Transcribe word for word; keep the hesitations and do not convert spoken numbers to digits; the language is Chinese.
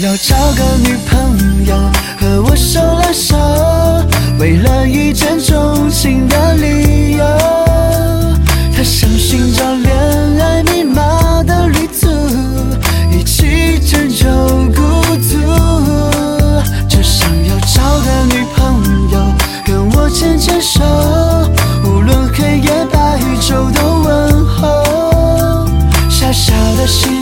要找个女朋友和我手拉手，为了一见钟情的理由，他想寻找恋爱密码的旅途，一起拯救孤独。只想要找个女朋友跟我牵牵手，无论黑夜白昼都问候，小小的心